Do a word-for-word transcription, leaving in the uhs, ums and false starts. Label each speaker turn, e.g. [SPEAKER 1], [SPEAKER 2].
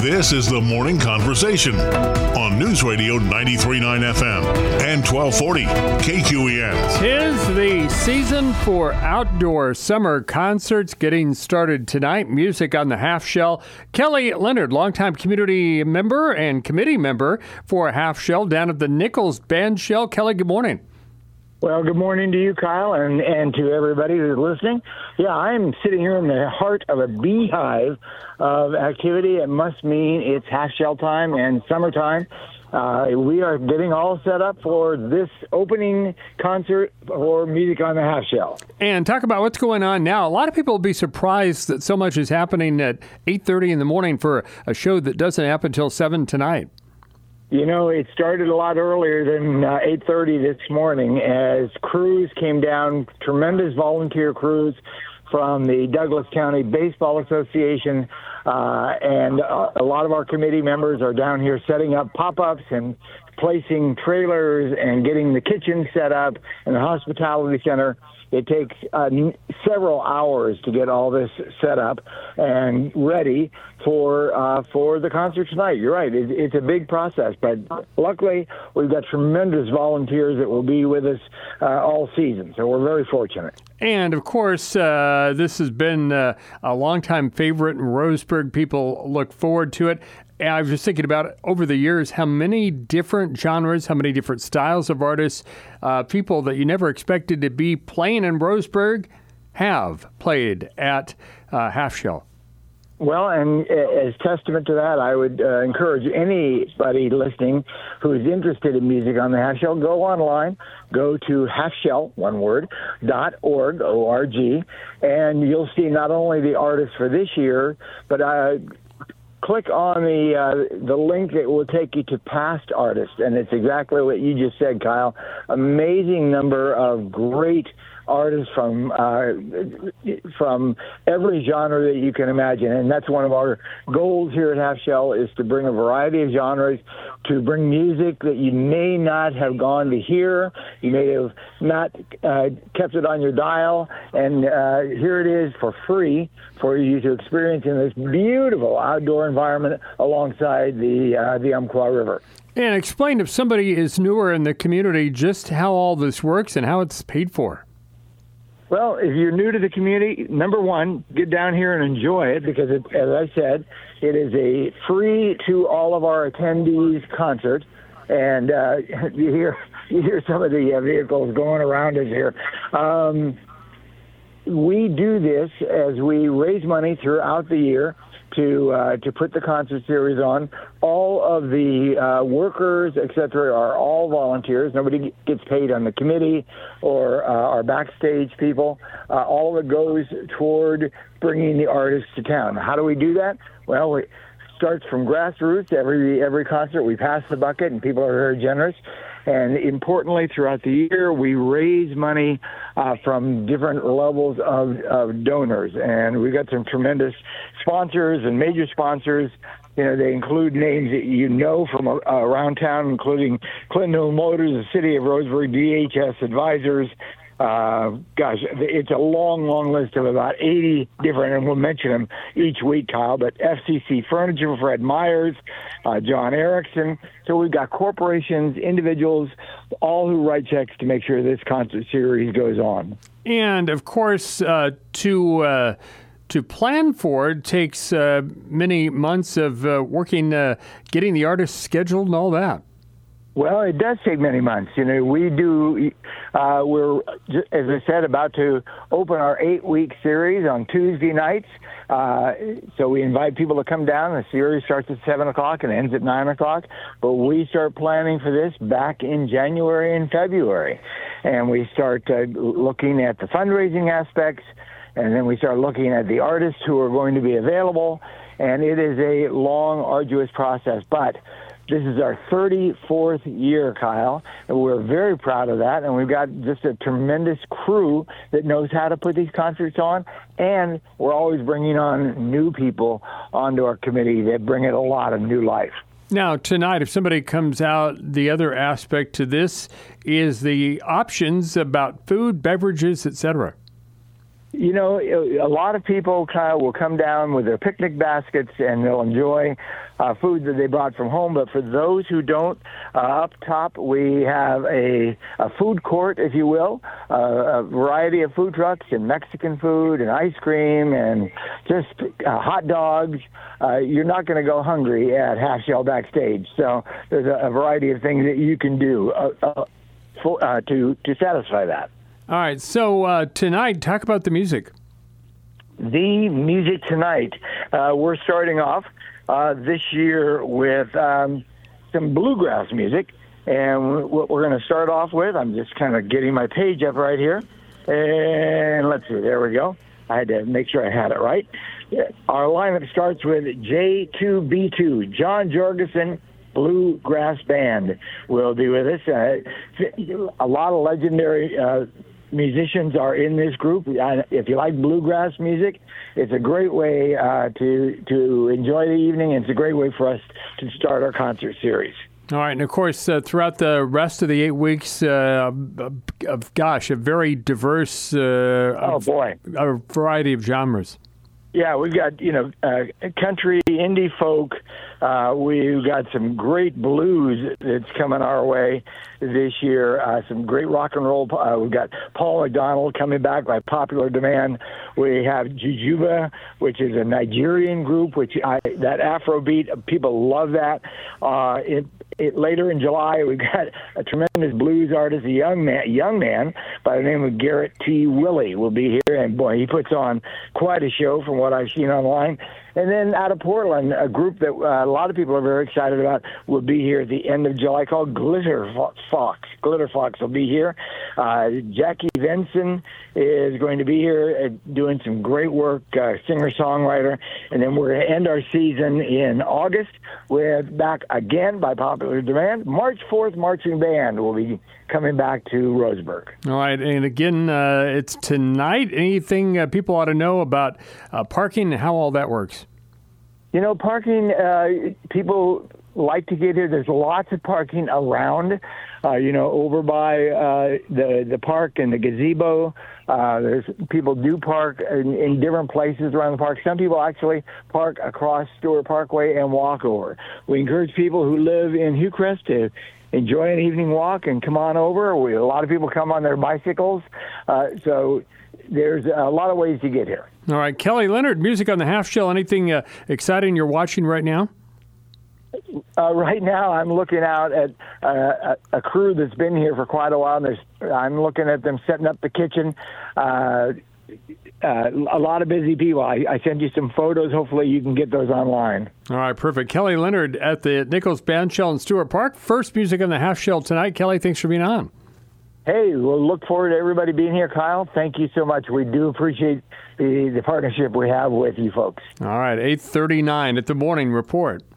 [SPEAKER 1] This is the Morning Conversation on News Radio ninety-three point nine F M and twelve forty K Q E N.
[SPEAKER 2] Tis the season for outdoor summer concerts getting started tonight. Music on the Half Shell. Kelly Leonard, longtime community member and committee member for Half Shell down at the Nichols Band Shell. Kelly, good morning.
[SPEAKER 3] Well, good morning to you, Kyle, and, and to everybody who's listening. Yeah, I'm sitting here in the heart of a beehive of activity. It must mean it's half shell time and summertime. Uh, we are getting all set up for this opening concert for Music on the Half Shell.
[SPEAKER 2] And talk about what's going on now. A lot of people will be surprised that so much is happening at eight thirty in the morning for a show that doesn't happen until seven tonight.
[SPEAKER 3] You know, it started a lot earlier than uh, eight thirty this morning as crews came down, tremendous volunteer crews from the Douglas County Baseball Association, uh, and uh, a lot of our committee members are down here setting up pop-ups and placing trailers and getting the kitchen set up and the hospitality center. It takes uh, several hours to get all this set up and ready for uh, for the concert tonight. You're right. It, it's a big process, but luckily we've got tremendous volunteers that will be with us uh, all season, so we're very fortunate.
[SPEAKER 2] And, of course, uh, this has been uh, a longtime favorite in Roseburg. People look forward to it. And I was just thinking about it over the years, how many different genres, how many different styles of artists, uh, people that you never expected to be playing in Roseburg have played at uh, Half Shell.
[SPEAKER 3] Well, and as testament to that, I would uh, encourage anybody listening who is interested in Music on the Half Shell, go online, go to halfshell, one word, dot org, O R G, and you'll see not only the artists for this year, but uh, click on the uh, the link that will take you to past artists, and it's exactly what you just said, Kyle. Amazing number of great artists from uh, from every genre that you can imagine, and that's one of our goals here at Half Shell, is to bring a variety of genres, to bring music that you may not have gone to hear, you may have not uh, kept it on your dial, and uh, here it is for free for you to experience in this beautiful outdoor environment alongside the uh, the Umpqua River.
[SPEAKER 2] And explain, if somebody is newer in the community, just how all this works and how it's paid for.
[SPEAKER 3] Well, if you're new to the community, number one, get down here and enjoy it, because, it, as I said, it is a free to all of our attendees concert. And uh, you hear you hear some of the uh, vehicles going around us here. Um, we do this as we raise money throughout the year to uh, to put the concert series on. All of the uh, workers, et cetera, are all volunteers. Nobody gets paid on the committee or uh, our backstage people. Uh, all of it goes toward bringing the artists to town. How do we do that? Well, it starts from grassroots. Every every concert, we pass the bucket, and people are very generous. And importantly, throughout the year, we raise money uh, from different levels of, of donors. And we've got some tremendous sponsors and major sponsors. You know, they include names that you know from uh, around town, including Clinton Hill Motors, the City of Roseburg, D H S Advisors. Uh, gosh, it's a long, long list of about eighty different, and we'll mention them each week, Kyle, but F C C Furniture, Fred Myers, uh, John Erickson. So we've got corporations, individuals, all who write checks to make sure this concert series goes on.
[SPEAKER 2] And, of course, uh, to uh, to plan for it takes uh, many months of uh, working, uh, getting the artists scheduled and all that.
[SPEAKER 3] Well, it does take many months. You know, we do, uh, we're, as I said, about to open our eight-week series on Tuesday nights. Uh, so we invite people to come down. The series starts at seven o'clock and ends at nine o'clock. But we start planning for this back in January and February. And we start uh, looking at the fundraising aspects, and then we start looking at the artists who are going to be available. And it is a long, arduous process. But this is our thirty-fourth year, Kyle, and we're very proud of that. And we've got just a tremendous crew that knows how to put these concerts on. And we're always bringing on new people onto our committee that bring it a lot of new life.
[SPEAKER 2] Now, tonight, if somebody comes out, the other aspect to this is the options about food, beverages, et cetera.
[SPEAKER 3] You know, a lot of people kind of will come down with their picnic baskets and they'll enjoy uh, food that they brought from home. But for those who don't, uh, up top we have a, a food court, if you will, uh, a variety of food trucks and Mexican food and ice cream and just uh, hot dogs. Uh, you're not going to go hungry at Half Shell Backstage. So there's a, a variety of things that you can do uh, uh, for, uh, to, to satisfy that.
[SPEAKER 2] All right, so uh, tonight, talk about the music.
[SPEAKER 3] The music tonight, uh, we're starting off uh, this year with um, some bluegrass music. And what we're going to start off with, I'm just kind of getting my page up right here. And let's see, there we go. I had to make sure I had it right. Our lineup starts with J two B two, John Jorgensen Bluegrass Band will be with us. Uh, a lot of legendary uh, musicians are in this group. If you like bluegrass music, it's a great way uh, to to enjoy the evening, and it's a great way for us to start our concert series.
[SPEAKER 2] All right, and of course, uh, throughout the rest of the eight weeks, uh, of gosh, a very diverse, uh,
[SPEAKER 3] oh boy,
[SPEAKER 2] a variety of genres.
[SPEAKER 3] Yeah, we've got, you know, uh, country, indie folk. Uh, we've got some great blues that's coming our way this year. Uh, some great rock and roll. Uh, we've got Paul McDonald coming back by popular demand. We have Jujuba, which is a Nigerian group, which I, that Afrobeat, people love that. Uh, it, it, later in July, we've got a tremendous blues artist, a young man, young man by the name of Garrett T. Willie will be here. And boy, he puts on quite a show from what I've seen online. And then out of Portland, a group that uh, a lot of people are very excited about will be here at the end of July called Glitter Fox. Glitter Fox will be here. Uh, Jackie Venson is going to be here uh, doing some great work, uh, singer-songwriter. And then we're going to end our season in August with, back again by popular demand, March fourth Marching Band will be coming back to Roseburg.
[SPEAKER 2] All right, and again, uh, it's tonight. Anything uh, people ought to know about uh, parking and how all that works?
[SPEAKER 3] You know, parking, uh, people like to get here. There's lots of parking around, uh, you know, over by uh, the, the park and the gazebo. Uh, there's people do park in, in different places around the park. Some people actually park across Stewart Parkway and walk over. We encourage people who live in Hillcrest to enjoy an evening walk and come on over. We, a lot of people come on their bicycles. Uh, so there's a lot of ways to get here.
[SPEAKER 2] All right. Kelly Leonard, Music on the Half Shell. Anything uh, exciting you're watching right now?
[SPEAKER 3] Uh, right now, I'm looking out at uh, a, a crew that's been here for quite a while. And there's, I'm looking at them setting up the kitchen. Uh, uh, a lot of busy people. I, I sent you some photos. Hopefully you can get those online.
[SPEAKER 2] All right, perfect. Kelly Leonard at the Nichols Bandshell in Stewart Park. First Music on the Half Shell tonight. Kelly, thanks for being on.
[SPEAKER 3] Hey, we'll look forward to everybody being here, Kyle. Thank you so much. We do appreciate the, the partnership we have with you folks.
[SPEAKER 2] All right, eight thirty-nine at the Morning Report.